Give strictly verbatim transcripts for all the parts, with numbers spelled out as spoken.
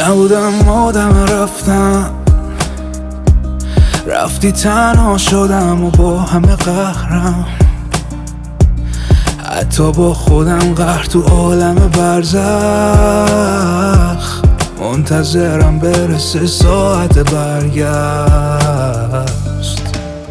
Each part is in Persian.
نبودم آدم رفتم، رفتی تنها شدم و با همه قهرم، حتی با خودم قهر تو عالم برزخ. منتظرم برسه ساعت برگشت.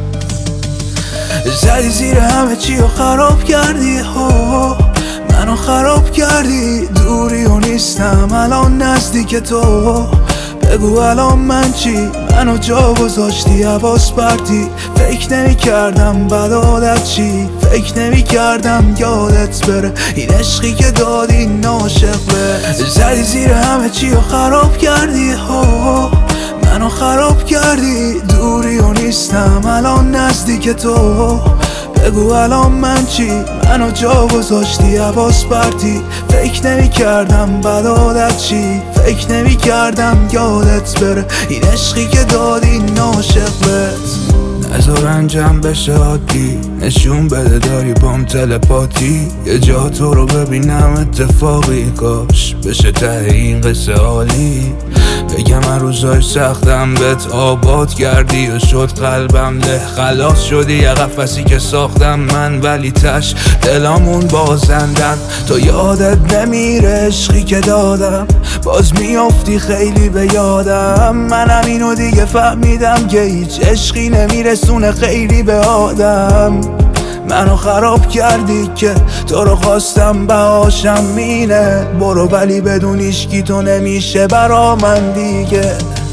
زدی زیر همه چی و خراب کردی ها، منو خراب کردی. دوری و نیستم الان نزدیک تو، بگو الان من چی؟ منو جا گذاشتی حواس پرتی. فکر نمی کردم بد عادت چی، فکر نمی کردم یادت بره این عشقی که دادی ناشق به. زدی زیر همه چی و خراب کردی ها، منو خراب کردی. دوری و نیستم الان نزدیک تو، بگو الان من چی؟ منو جا گذاشتی حواس پرتی. فکر نمی کردم بد عادت چی، فکر نمی کردم یادت بره این عشقی که دادی ناشق بهت. نذار انجام بشه عادی، نشون بده داری بام تلپاتی. یه جا تو رو ببینم اتفاقی، کاش بشه ته این قصه عالی. بگم هر روزای سختم بهت آباد کردی و شد قلبم له. خلاص شدی یه قفسی که ساختم من، ولی تش دلامون بازندن. تو یادت نمیره عشقی که دادم، باز میافتی خیلی به یادم. منم اینو دیگه فهمیدم که هیچ عشقی نمیرسونه خیلی به آدم. منو خراب کردی که تو رو خواستم بهاشم مینه. برو ولی بدون هیچکی تو نمیشه برا من دیگه.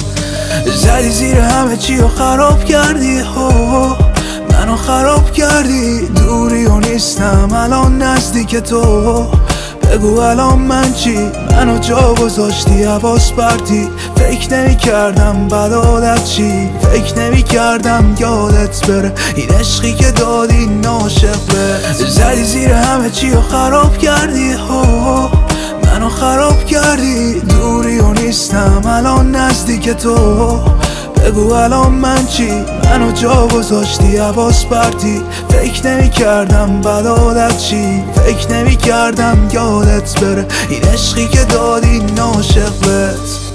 زدی زیر همه چی و خراب کردی ها، منو خراب کردی. دوری و نیستم الان نزدیک تو، بگو الان من چی؟ منو جا گذاشتی حواس پرتی. فکر نمی کردم بد عادت چی، فکر نمی کردم یادت بره این عشقی که دادی ناشق به. زدی زیر همه چی و خراب کردی ها، منو خراب کردی. دوری و نیستم الان نزدیک تو، بگو الان من چی؟ منو جا گذاشتی حواس پرتی. فکر نمی کردم بد عادت چی، فکر نمی کردم یادت بره این عشقی که دادی ناشق بهت.